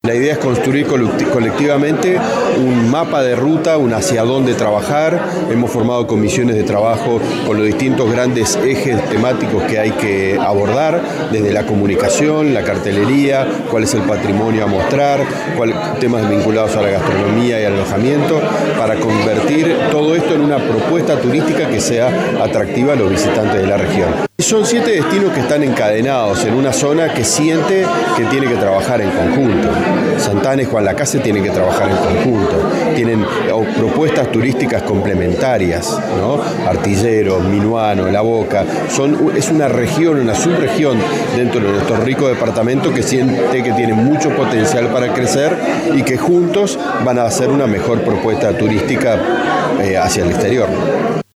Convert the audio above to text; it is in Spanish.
La idea es construir colectivamente un mapa de ruta, un hacia dónde trabajar. Hemos formado comisiones de trabajo con los distintos grandes ejes temáticos que hay que abordar, desde la comunicación, la cartelería, cuál es el patrimonio a mostrar, temas vinculados a la gastronomía y al alojamiento, para convertir todo esto en una propuesta turística que sea atractiva a los visitantes de la región. Son 7 destinos que están encadenados en una zona que siente que tiene que trabajar en conjunto. Santa Ana y Juan Lacase tienen que trabajar en conjunto. Tienen propuestas turísticas complementarias, ¿no? Artillero, Minuano, La Boca. Es una región, una subregión dentro de nuestro rico departamento que siente que tiene mucho potencial para crecer y que juntos van a hacer una mejor propuesta turística hacia el exterior.